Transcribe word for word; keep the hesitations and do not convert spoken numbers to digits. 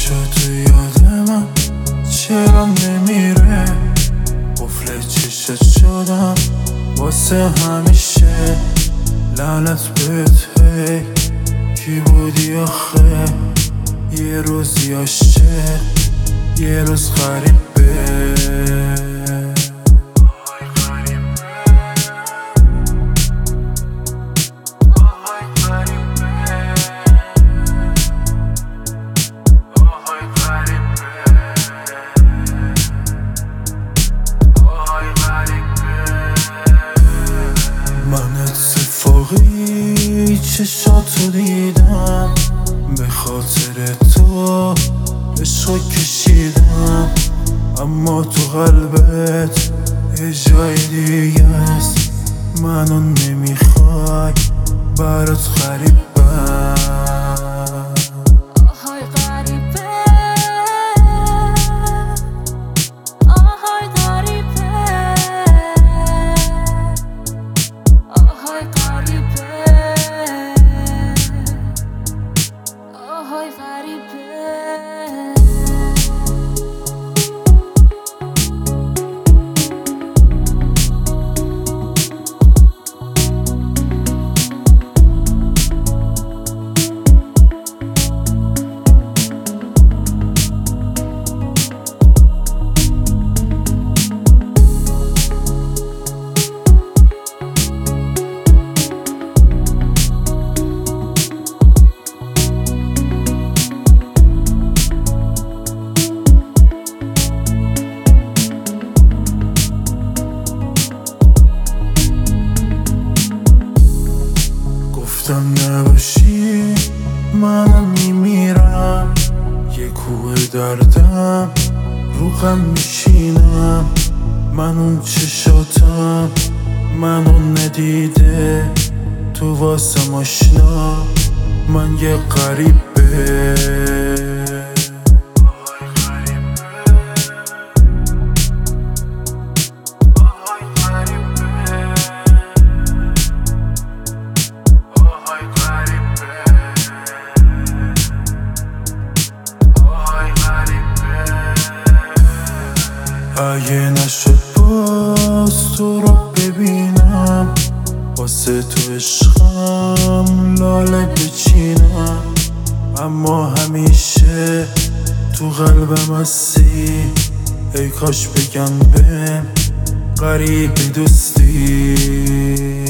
چشاتو یادمم چرا نمیره، قفل چشت شدم واسه همیشه. لعنت بهت هی، کی بودی آخه؟ یه روز یاشه یه روز غریبه. من اتفاقی چشاتو دیدم، به خاطر تو عشقو کشیدم، اما تو قلبت یه جای دیگه است. منو نمیخوای برات غریبم. گفتم نباشی منم میمیرم، یه کوه دردم رو غم میشینم. من اون چشاتم منو ندیده، تو واسم آشنا من یه غریبه. اگه نشد باز تو رو ببینم، واسه تو عشقم لاله بچینم، اما همیشه تو قلبم هستی. ای کاش بگم بهم غریب دوستی.